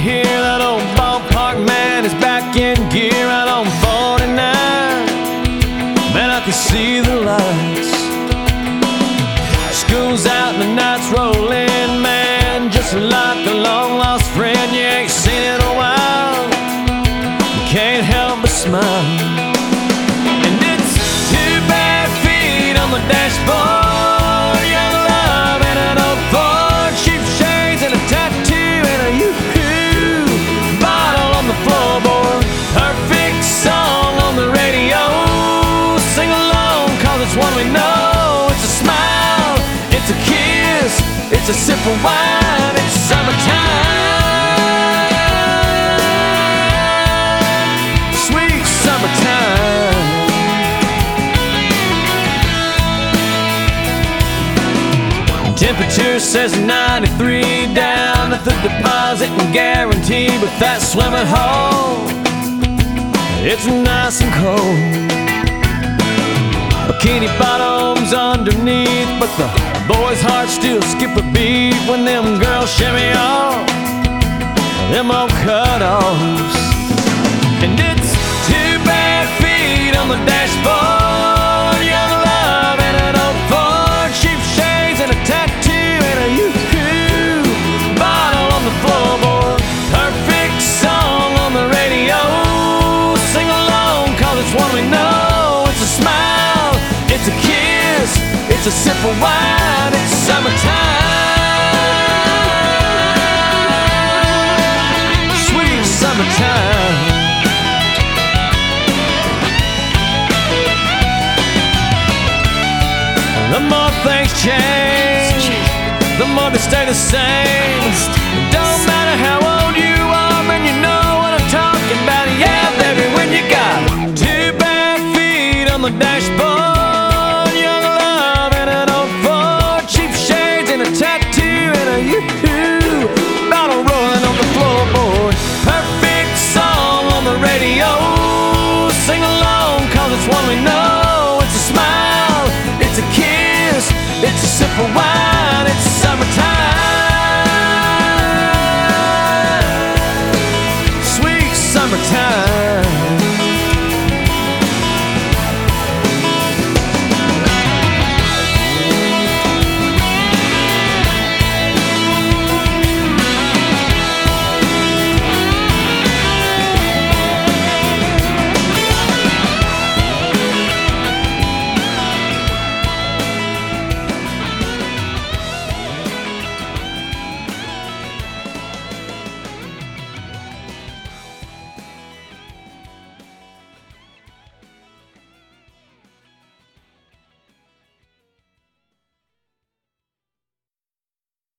hear that old ballpark man is back in gear out on 49. Man, I can see the lights. School's out and the night's rolling, man, just like a long lost friend you ain't seen in a while. You can't help but smile. And it's two bare feet on the dashboard, young love and an old Ford, cheap shades and a tattoo and a yoo-hoo bottle on the floorboard. Perfect song on the radio, sing along cause it's one we know. It's a smile, it's a kiss, it's a sip of wine, it's summertime. Sweet summertime. Temperature says 93 down at the deposit and guarantee, but that swimming hole, it's nice and cold. Bikini bottoms underneath, but the boys' hearts still skip a beat when them girls shimmy off them old cut-offs. And it's two bare feet on the dashboard, young love and an old Ford, cheap shades and a tattoo and a yoo-hoo bottle on the floorboard. Perfect song on the radio, sing along cause it's one we know. It's a smile, it's a kiss, it's a sip of wine, it's summertime. Sweet summertime. The more things change, the more they stay the same.